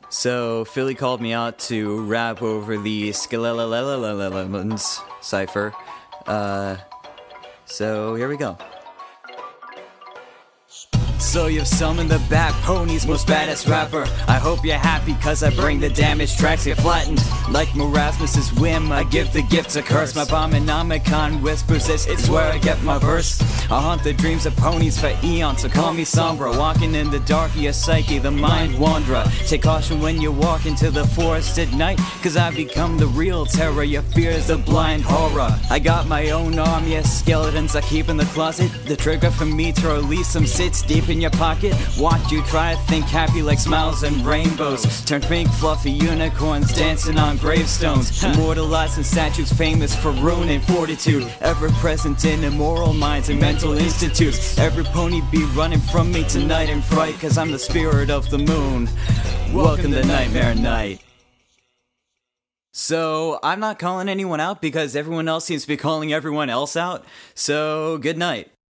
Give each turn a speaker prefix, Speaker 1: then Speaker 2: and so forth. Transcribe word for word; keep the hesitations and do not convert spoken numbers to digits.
Speaker 1: So Philly called me out to rap over the Skelelemons cipher. Uh, so here we go. So you've summoned the Bat Pony's most badass rapper. I hope you're happy cause I bring the damage, tracks get flattened like Marasmus's whim. I give the gift a curse. My Abominomicon whispers this, it's where I get my verse. I haunt the dreams of ponies for eons, so call me Sombra. Walking in the dark of your psyche, the mind wanderer. Take caution when you walk into the forest at night, cause I become the real terror. Your fear is the blind horror. I got my own army of skeletons I keep in the closet. The trigger for me to release them sits deep in your pocket. Watch you try to think happy like smiles and rainbows. Turn pink fluffy unicorns dancing on gravestones. Immortalized in statues famous for ruin and fortitude. Ever present in immoral minds and mental institutes. Every pony be running from me tonight in fright, cause I'm the spirit of the moon. Welcome to Nightmare Night. So I'm not calling anyone out because everyone else seems to be calling everyone else out. So good night.